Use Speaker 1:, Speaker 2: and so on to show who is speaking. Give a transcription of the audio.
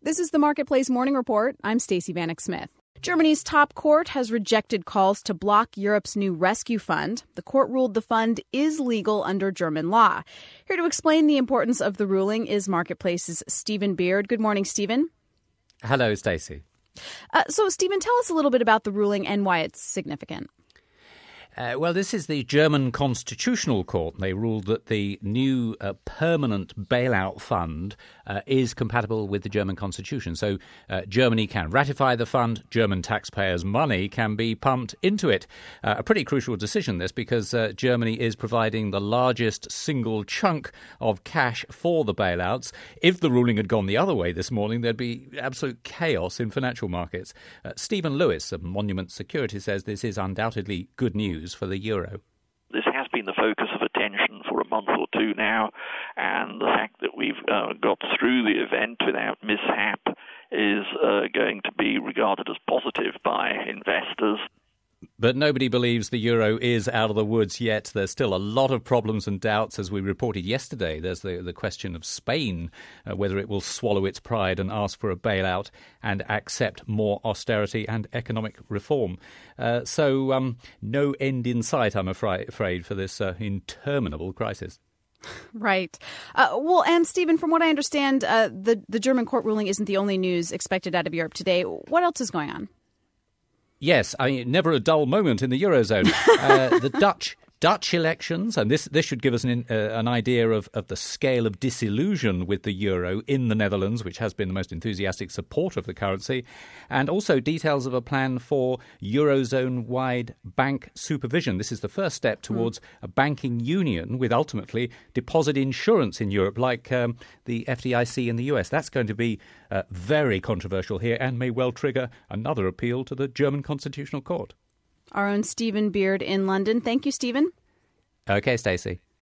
Speaker 1: This is the Marketplace Morning Report. I'm Stacey Vanek Smith. Germany's top court has rejected calls to block Europe's new rescue fund. The court ruled the fund is legal under German law. Here to explain the importance of the ruling is Marketplace's Stephen Beard. Good morning, Stephen.
Speaker 2: Hello, Stacey.
Speaker 1: So, Stephen, tell us a little bit about the ruling and why it's significant.
Speaker 2: Well, this is the German Constitutional Court. They ruled that the new permanent bailout fund is compatible with the German Constitution. So Germany can ratify the fund. German taxpayers' money can be pumped into it. A pretty crucial decision, this, because Germany is providing the largest single chunk of cash for the bailouts. If the ruling had gone the other way this morning, there'd be absolute chaos in financial markets. Stephen Lewis of Monument Security says this is undoubtedly good news for the euro.
Speaker 3: This has been the focus of attention for a month or two now, and the fact that we've got through the event without mishap is going to be regarded as positive by investors.
Speaker 2: But nobody believes the euro is out of the woods yet. There's still a lot of problems and doubts, as we reported yesterday. There's the question of Spain, whether it will swallow its pride and ask for a bailout and accept more austerity and economic reform. So no end in sight, I'm afraid, for this interminable crisis.
Speaker 1: Right. Well, and Stephen, from what I understand, the German court ruling isn't the only news expected out of Europe today. What else is going on?
Speaker 2: Yes, I mean, never a dull moment in the Eurozone. The Dutch elections, and this should give us an idea of the scale of disillusion with the euro in the Netherlands, which has been the most enthusiastic supporter of the currency, and also details of a plan for Eurozone-wide bank supervision. This is the first step towards a banking union with ultimately deposit insurance in Europe, like the FDIC in the US. That's going to be very controversial here and may well trigger another appeal to the German Constitutional Court.
Speaker 1: Our own Stephen Beard in London. Thank you, Stephen.
Speaker 2: Okay, Stacey.